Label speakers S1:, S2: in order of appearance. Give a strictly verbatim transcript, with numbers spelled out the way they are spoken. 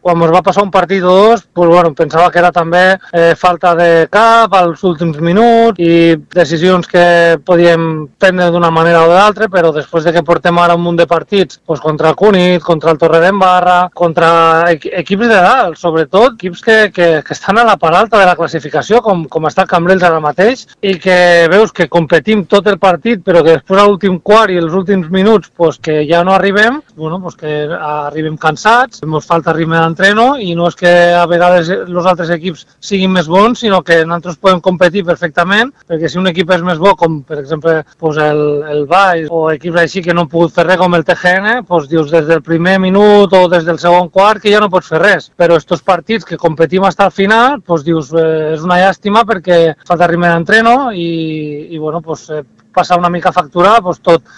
S1: quan ens va passar un partit o dos, pues, bueno, pensava que era també eh, falta de cap als últims minuts i decisions que podíem prendre d'una manera o d'altra, però després de que portem ara un munt de partits pues, contra el Cunit, contra el Torredembarra, contra equ equips de dalt, sobretot equips que, que, que estan a la part alta de la classificació, com, com està el Cambrils ara mateix, i que veus que competim tot el partit, però que després a l'últim quart i els últims minuts pues, que ja no arribem, bueno, pues, que arribem cansats, ens falta ritme d'entreno i no és que a vegades els altres equips siguin més bons, sinó que nosaltres podem competir perfectament, perquè si un equip és més bo, com per exemple pues, el, el Valls o equips així que no han pogut fer res com el T G N, pues, dius des del primer minut o des del segon quart que ja no pots fer res. Però estos partits que competim fins al final, pues, dius eh, és una llàstima perquè falta ritme d'entreno i, i bueno, pues, eh, passa una mica factura pues, tot,